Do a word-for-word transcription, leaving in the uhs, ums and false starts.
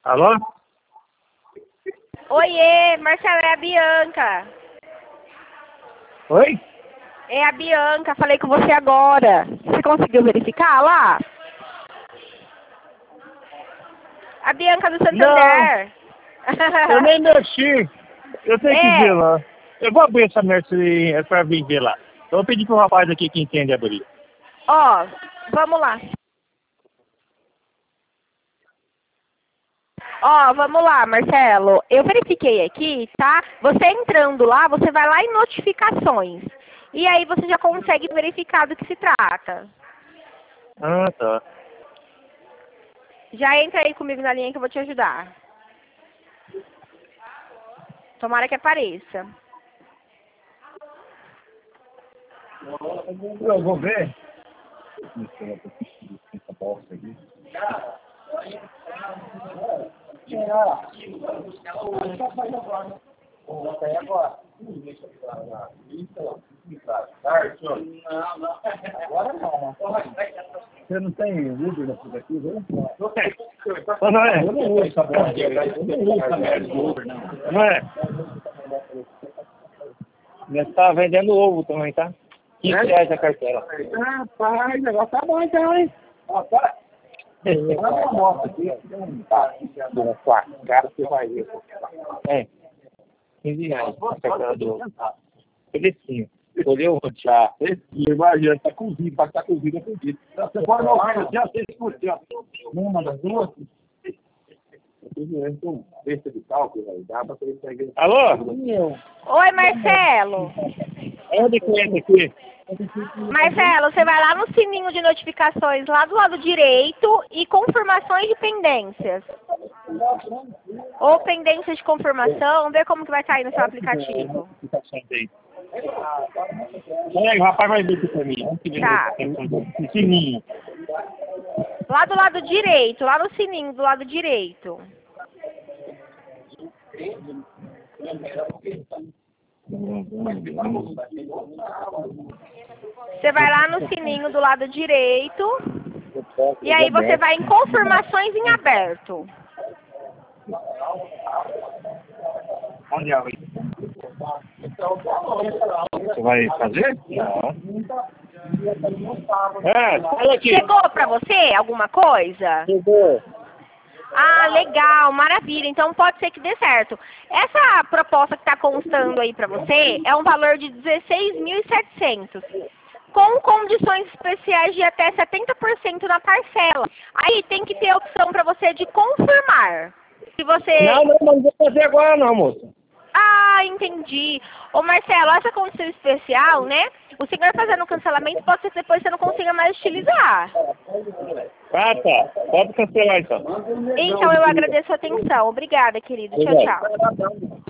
Alô? Oiê, Marcelo, é a Bianca. Oi? É a Bianca, falei com você agora. Você conseguiu verificar lá? A Bianca do Santander. Não, eu nem mexi. Eu tenho que É. ver lá. Eu vou abrir essa mercearia pra vir ver lá. Eu vou pedir pro rapaz aqui que entende abrir. Ó, vamos lá. Ó, vamos lá, Marcelo. Eu verifiquei aqui, tá? Você entrando lá, você vai lá em notificações. E aí você já consegue verificar do que se trata. Ah, tá. Já entra aí comigo na linha que eu vou te ajudar. Tomara que apareça. Eu vou ver. Essa bosta aqui. Você não tem Uber na aplicativo, né? Não tem. Não é? Eu não uso essa bosta. Eu não uso essa merda de Uber, não. Não é? Você tá vendendo ovo também, tá? quinze reais a cartela. Rapaz, o negócio tá bom então, hein? Rapaz. Uma moto aqui, na sua cara, você vai ver. É. quinze reais a cartela do ovo. Felicinho. Escolheu o chá. Imagina, tá cozido, tá cozido, eu acredito. Você pode não já seis por cento. Uma das duas. Alô? Oi, Marcelo. Onde que entra aqui? Marcelo, você vai lá no sininho de notificações, lá do lado direito, e confirmações de pendências. Ou pendências de confirmação, vê como que vai sair no seu aplicativo. É, o rapaz vai ver aqui pra mim. Tá. Sininho. Lá do lado direito, lá no sininho do lado direito. Você vai lá no sininho do lado direito. E aí você vai em confirmações em aberto. Onde é isso? Você vai fazer? Não. É, olha aqui. Chegou pra você alguma coisa? Chegou. Ah, legal, maravilha. Então pode ser que dê certo. Essa proposta que está constando aí para você é um valor de dezesseis mil e setecentos, com condições especiais de até setenta por cento na parcela. Aí tem que ter a opção para você de confirmar. Se você... Não, não, não vou fazer agora não, moça. Ah, entendi. Ô Marcelo, essa condição especial, né? O senhor fazendo o cancelamento pode ser que depois você não consiga mais utilizar. Ah, tá. Pode cancelar então. Então eu agradeço a atenção. Obrigada, querido. Tchau, tchau.